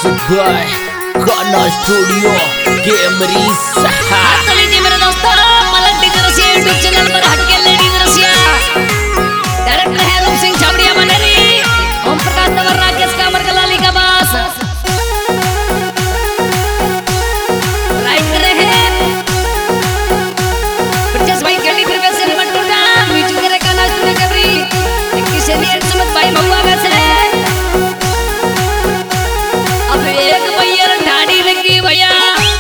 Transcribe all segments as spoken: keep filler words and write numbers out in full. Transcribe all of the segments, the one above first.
By गाना studio कैमरीज। तो लीजिए मेरे दोस्तों, मलक डीजे रसिया यूट्यूब चैनल पर हटके लेडीज रसिया डायरेक्टर है रूप सिंह छाबड़िया बनेरी, ओम प्रकाश तंवर राकेश कामर कलाली का बास राइट कर रहे हैं परचेस भाई केडी प्रिवेश से मटूटा म्यूजिक करे गाना स्टूडियो कैमरी इक्कीस से नहीं सुमत भाई महुआ का से अब एक भैया ढाडी लगी भैया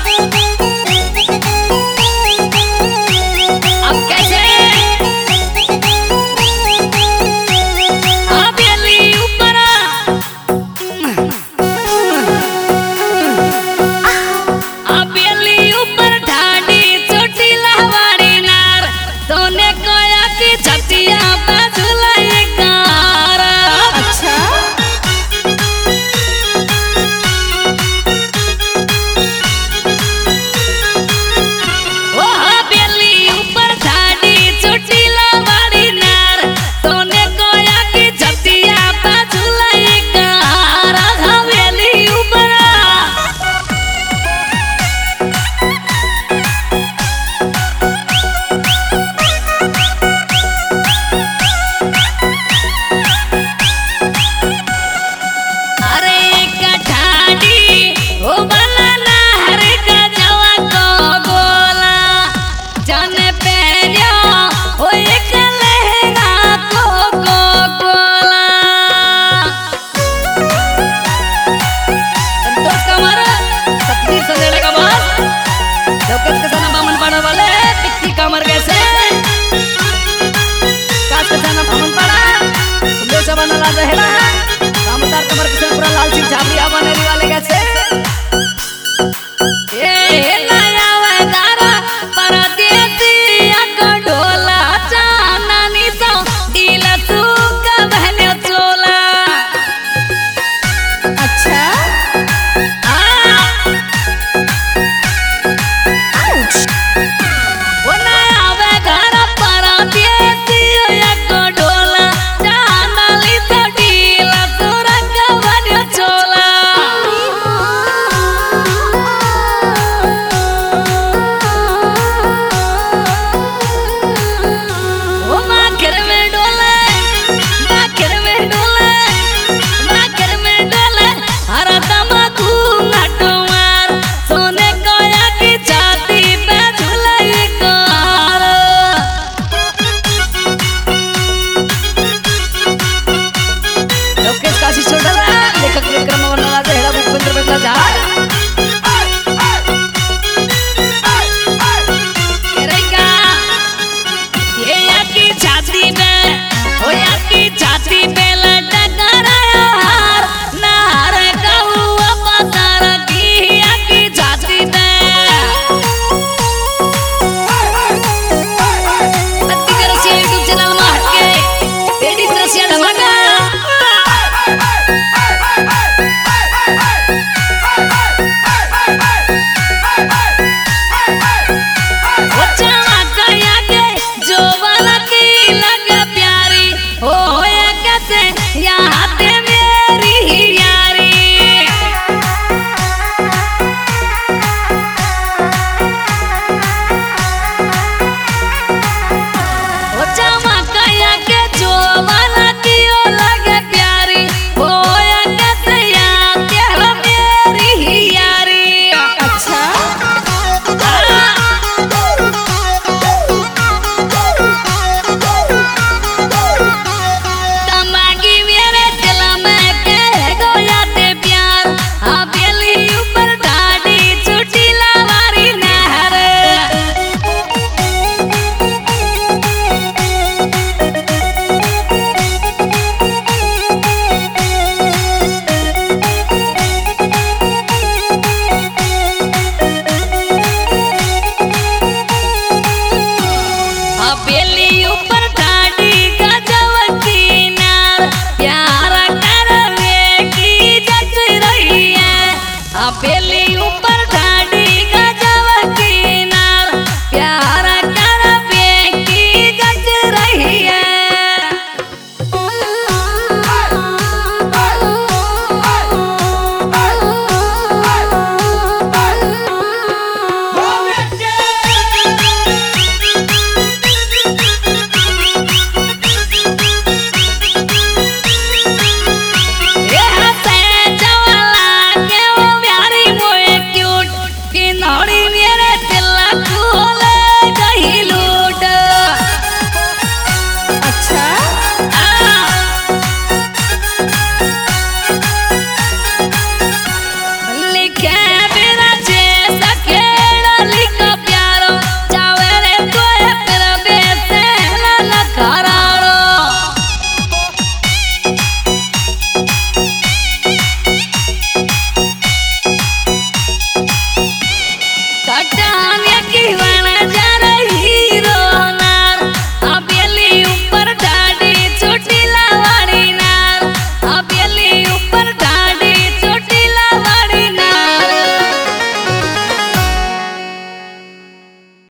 कामर कैसे कास का जाना भवन पड़ा तुमने सब नला रहना कामदार कमर के पूरा लाल सिंह छाबड़िया बनेरी वाले कैसे ए नया वदारा परदेसिया को ढोला चाननी तो दिल तू का बहने चोला। अच्छा छोटा